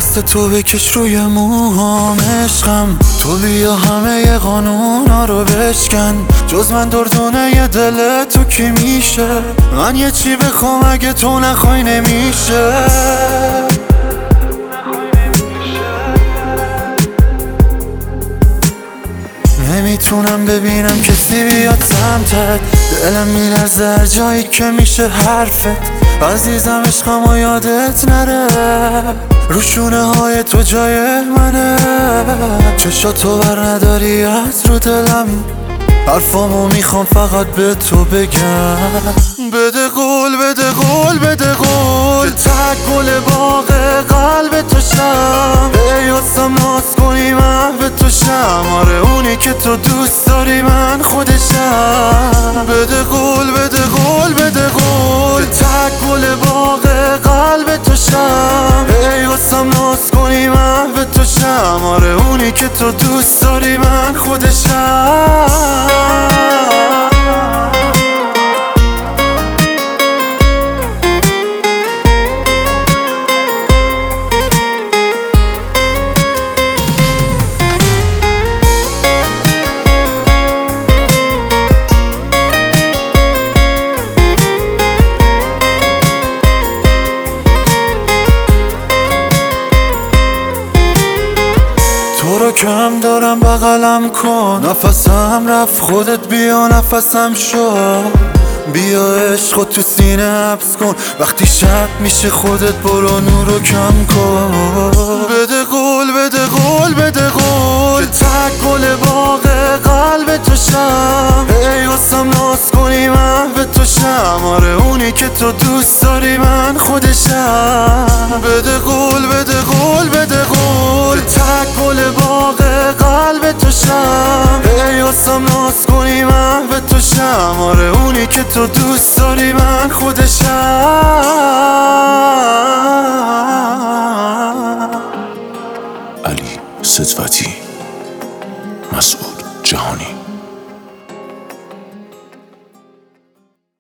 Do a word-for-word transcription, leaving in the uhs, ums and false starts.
دست تو بکش روی موهام عشقم، تو بیا همه ی قانونا رو بشکن. جز من دردونه ی دل تو کی میشه؟ من یه چی بخوام اگه تو نخوای نمیشه. نمیتونم ببینم کسی بیاد سمتت، دلم میلرزه هر جایی که میشه حرفت. عزیزم عشقم و یادت نره، روشونه های تو جای منه. چشاتو بر نداری از رو دلم، حرفامو میخوام فقط به تو بگم. بده قول بده قول بده قول، تک گل باغ قلب تو شم. ای واسم ناز کنی من به تو شم، آره اونی که تو دوست داری من خودشم. بده قول بده قول بده قول، تک گل باغ قلب تو شم. ای واسم ناز کنی من به تو شم، آره اونی که تو دوست داری من خودشم. تو رو کم دارم بغلم کن، نفسم رفت خودت بیا نفسم شو. بیا عشق تو سینه حبس کن، وقتی شب میشه خودت برو نورو کم کن. بده قول بده قول بده قول، تک گل باغ قلب تو شم. ای واسم ناز کنی من به تو شم، آره اونی که تو دوست داری من خودشم. بده قول بده قول بده قول، تک گل باغ قلب تو شم. ای واسم ناز کنی من به تو شم، آره اونی که تو دوست داری من خودشم. علی صدوتی.